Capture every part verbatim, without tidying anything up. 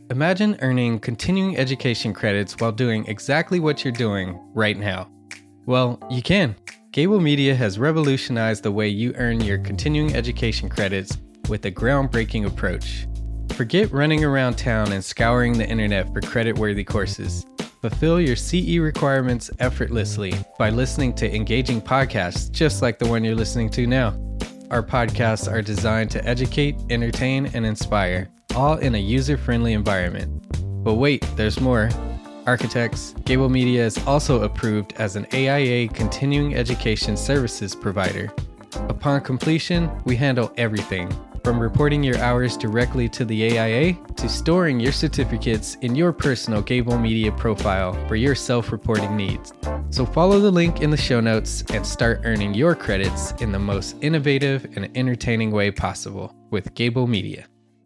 Imagine earning continuing education credits while doing exactly what you're doing right now. Well, you can. Gable Media has revolutionized the way you earn your continuing education credits with a groundbreaking approach. Forget running around town and scouring the internet for credit-worthy courses. Fulfill your C E requirements effortlessly by listening to engaging podcasts just like the one you're listening to now. Our podcasts are designed to educate, entertain, and inspire, all in a user-friendly environment. But wait, there's more. Architects, Gable Media is also approved as an A I A continuing education services provider. Upon completion, we handle everything, from reporting your hours directly to the A I A to storing your certificates in your personal Gable Media profile for your self-reporting needs. So follow the link in the show notes and start earning your credits in the most innovative and entertaining way possible with Gable Media.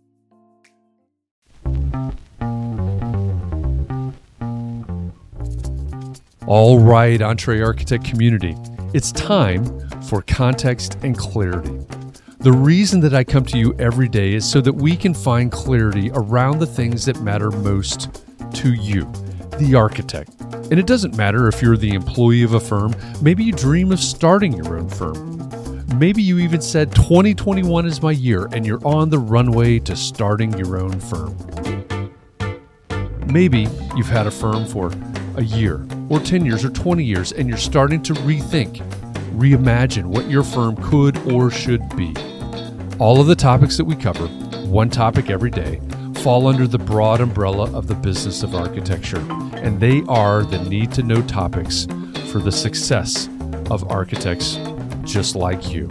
All right, EntreArchitect community, it's time for context and clarity. The reason that I come to you every day is so that we can find clarity around the things that matter most to you, the architect. And it doesn't matter if you're the employee of a firm, maybe you dream of starting your own firm. Maybe you even said twenty twenty-one is my year and you're on the runway to starting your own firm. Maybe you've had a firm for a year or ten years or twenty years and you're starting to rethink, reimagine what your firm could or should be. All of the topics that we cover, one topic every day, fall under the broad umbrella of the business of architecture, and they are the need-to-know topics for the success of architects just like you.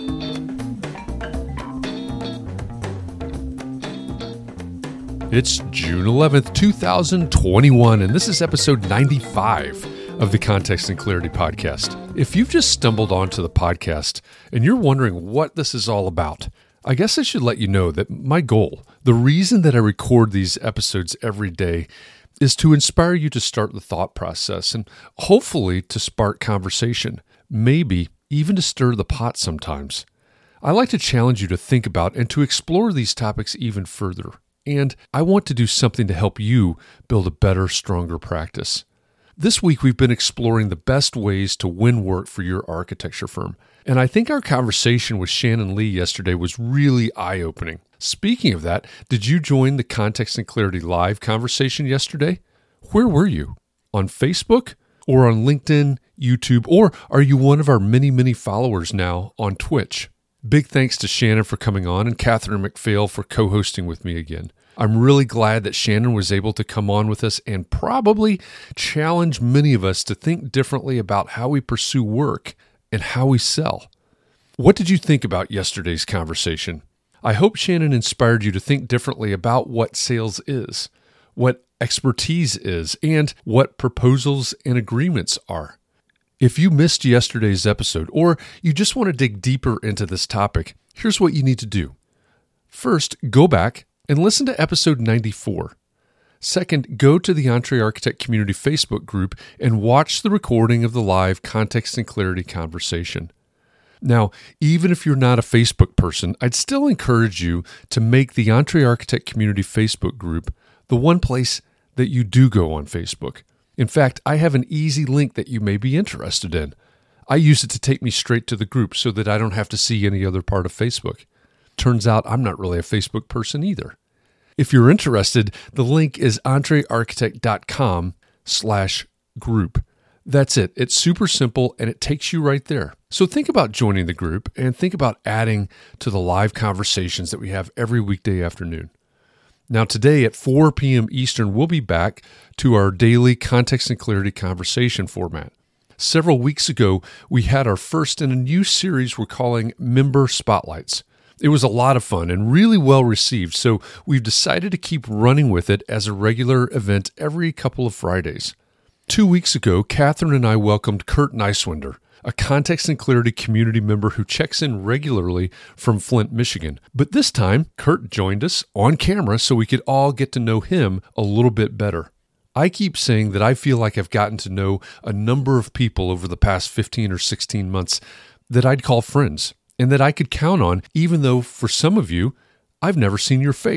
It's June eleventh, two thousand twenty-one, and this is episode ninety-five of the Context and Clarity Podcast. If you've just stumbled onto the podcast and you're wondering what this is all about, I guess I should let you know that my goal, the reason that I record these episodes every day, is to inspire you to start the thought process and hopefully to spark conversation, maybe even to stir the pot sometimes. I like to challenge you to think about and to explore these topics even further. And I want to do something to help you build a better, stronger practice. This week, we've been exploring the best ways to win work for your architecture firm. And I think our conversation with Shannon Lee yesterday was really eye-opening. Speaking of that, did you join the Context and Clarity Live conversation yesterday? Where were you? On Facebook or on LinkedIn, YouTube, or are you one of our many, many followers now on Twitch? Big thanks to Shannon for coming on and Catherine McPhail for co-hosting with me again. I'm really glad that Shannon was able to come on with us and probably challenge many of us to think differently about how we pursue work and how we sell. What did you think about yesterday's conversation? I hope Shannon inspired you to think differently about what sales is, what expertise is, and what proposals and agreements are. If you missed yesterday's episode, or you just want to dig deeper into this topic, here's what you need to do. First, go back and listen to episode ninety-four. Second, go to the EntreArchitect Community Facebook group and watch the recording of the live Context and Clarity conversation. Now, even if you're not a Facebook person, I'd still encourage you to make the EntreArchitect Community Facebook group the one place that you do go on Facebook. In fact, I have an easy link that you may be interested in. I use it to take me straight to the group so that I don't have to see any other part of Facebook. Turns out I'm not really a Facebook person either. If you're interested, the link is entrearchitect.com slash group. That's it. It's super simple and it takes you right there. So think about joining the group and think about adding to the live conversations that we have every weekday afternoon. Now today at four p.m. Eastern, we'll be back to our daily Context and Clarity conversation format. Several weeks ago, we had our first in a new series we're calling Member Spotlights. It was a lot of fun and really well received, so we've decided to keep running with it as a regular event every couple of Fridays. Two weeks ago, Catherine and I welcomed Kurt Neiswinder, a Context and Clarity community member who checks in regularly from Flint, Michigan. But this time, Kurt joined us on camera so we could all get to know him a little bit better. I keep saying that I feel like I've gotten to know a number of people over the past fifteen or sixteen months that I'd call friends, and that I could count on, even though for some of you, I've never seen your face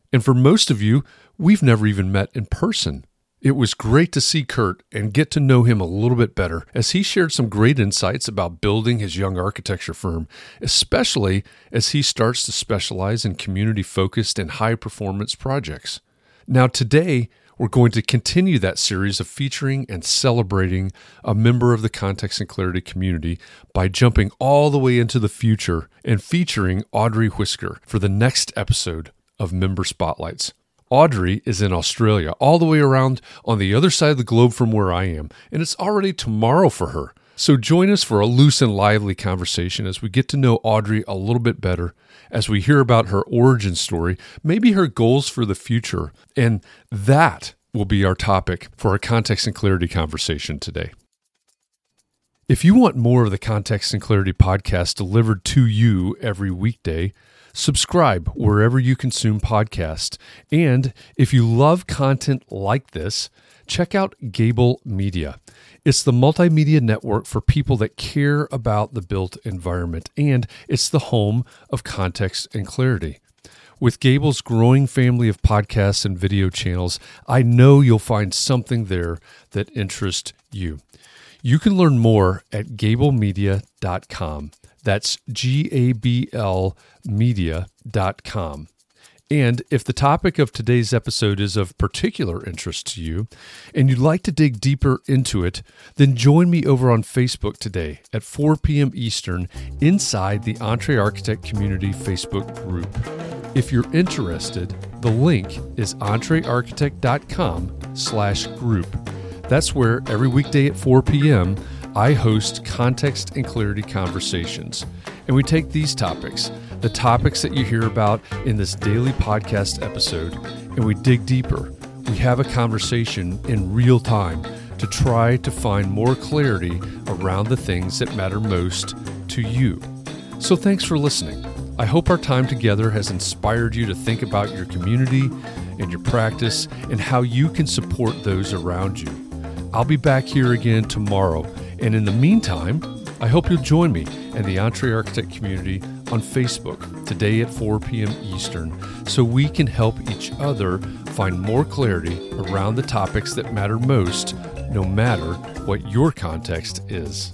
And for most of you, we've never even met in person. It was great to see Kurt and get to know him a little bit better as he shared some great insights about building his young architecture firm, especially as he starts to specialize in community-focused and high-performance projects. Now today, we're going to continue that series of featuring and celebrating a member of the Context and Clarity community by jumping all the way into the future and featuring Audrey Whisker for the next episode of Member Spotlights. Audrey is in Australia, all the way around on the other side of the globe from where I am, and it's already tomorrow for her. So join us for a loose and lively conversation as we get to know Audrey a little bit better, as we hear about her origin story, maybe her goals for the future, and that will be our topic for our Context and Clarity conversation today. If you want more of the Context and Clarity podcast delivered to you every weekday, subscribe wherever you consume podcasts. And if you love content like this, check out Gable Media. It's the multimedia network for people that care about the built environment, and it's the home of Context and Clarity. With Gable's growing family of podcasts and video channels, I know you'll find something there that interests you. You can learn more at gable media dot com. That's G A B L media dot com. And if the topic of today's episode is of particular interest to you and you'd like to dig deeper into it, then join me over on Facebook today at four p.m. Eastern inside the EntreArchitect Community Facebook group. If you're interested, the link is entrearchitect dot com slash group. That's where every weekday at four p.m. I host Context and Clarity conversations. And we take these topics, the topics that you hear about in this daily podcast episode, and we dig deeper. We have a conversation in real time to try to find more clarity around the things that matter most to you. So thanks for listening. I hope our time together has inspired you to think about your community and your practice and how you can support those around you. I'll be back here again tomorrow. And in the meantime, I hope you'll join me and the EntreArchitect community on Facebook today at four p.m. Eastern so we can help each other find more clarity around the topics that matter most, no matter what your context is.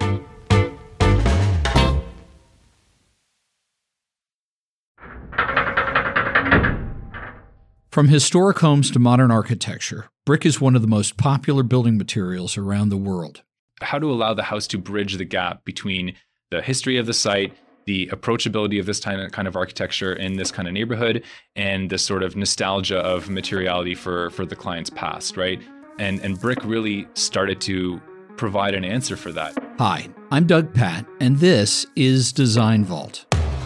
From historic homes to modern architecture, brick is one of the most popular building materials around the world. How to allow the house to bridge the gap between the history of the site, the approachability of this kind of architecture in this kind of neighborhood, and the sort of nostalgia of materiality for, for the client's past, right? And, and brick really started to provide an answer for that. Hi, I'm Doug Patt, and this is Design Vault.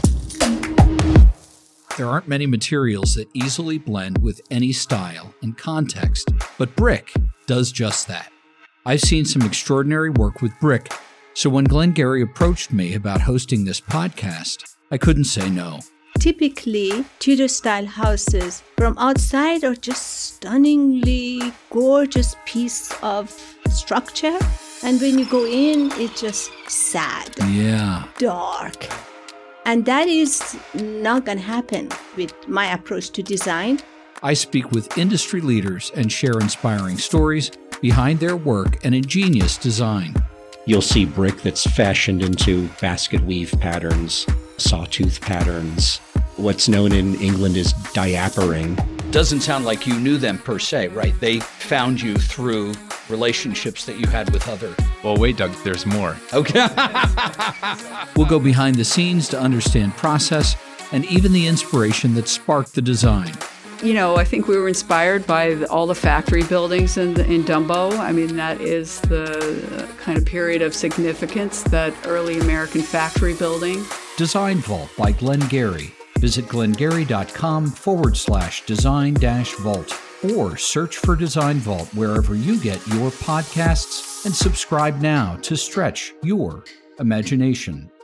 There aren't many materials that easily blend with any style and context, but brick does just that. I've seen some extraordinary work with brick, so when Glenn Gary approached me about hosting this podcast, I couldn't say no. Typically, Tudor-style houses from outside are just stunningly gorgeous piece of structure, and when you go in, it's just sad, yeah, dark. And that is not going to happen with my approach to design. I speak with industry leaders and share inspiring stories behind their work and ingenious design. You'll see brick that's fashioned into basket weave patterns, sawtooth patterns. What's known in England as diapering. Doesn't sound like you knew them per se, right? They found you through relationships that you had with other. Well, wait, Doug, there's more. Okay. We'll go behind the scenes to understand process and even the inspiration that sparked the design. You know, I think we were inspired by the, all the factory buildings in, the, in Dumbo. I mean, that is the kind of period of significance, that early American factory building. Design Vault by Glenn Gary. Visit glengary.com forward slash design dash vault or search for Design Vault wherever you get your podcasts and subscribe now to stretch your imagination.